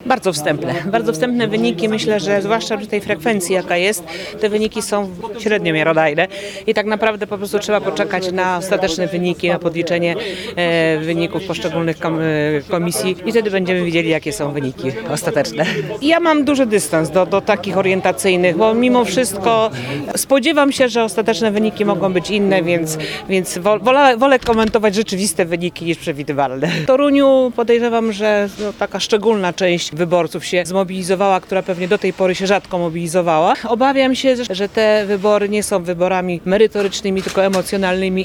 Bardzo wstępne wyniki. Myślę, że zwłaszcza przy tej frekwencji, jaka jest, te wyniki są średnio miarodajne i tak naprawdę po prostu trzeba poczekać na ostateczne wyniki, na podliczenie wyników poszczególnych komisji i wtedy będziemy widzieli, jakie są wyniki ostateczne. Ja mam duży dystans do takich orientacyjnych, bo mimo wszystko spodziewam się, że ostateczne wyniki mogą być inne, więc wolę komentować rzeczywiste wyniki niż przewidywalne. W Toruniu podejrzewam, że taka szczególna część wyborców się zmobilizowała, która pewnie do tej pory się rzadko mobilizowała. Obawiam się, że te wybory nie są wyborami merytorycznymi, tylko emocjonalnymi